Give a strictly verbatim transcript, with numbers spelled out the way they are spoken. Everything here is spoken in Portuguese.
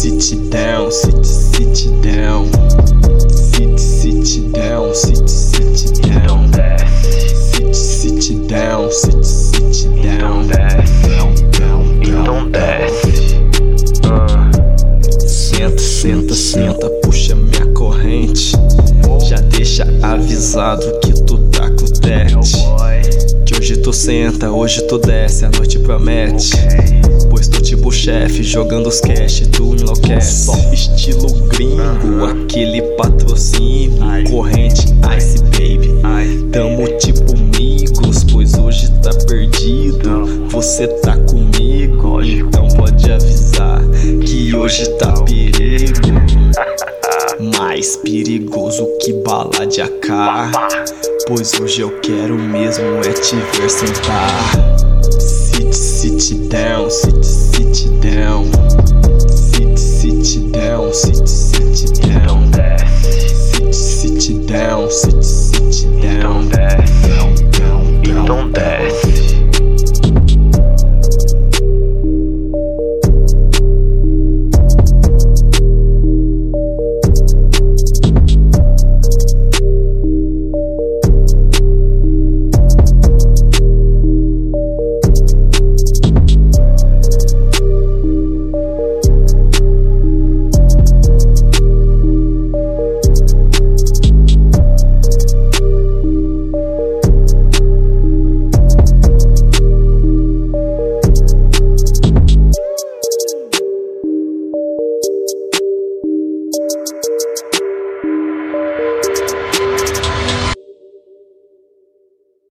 sit down, sit, sit down. Sit, sit down, sit, sit down. Sit, sit down, sit, sit down. Então desce. Senta, senta, senta, puxa minha corrente. Já deixa avisado que tu tá com o tete. Que hoje tu senta, hoje tu desce, a noite promete. Pois tô tipo chefe, jogando os cash, tu enlouquece. Só estilo gringo, aquele patrocínio. Corrente, ice baby. Tamo tipo amigos, pois hoje tá perdido. Você tá comigo, então pode avisar que hoje tá perigo. Mais perigoso que bala de A K. Pois hoje eu quero mesmo é te ver sentar. Sit, sit down, sit, sit down. Sit, sit down, sit, sit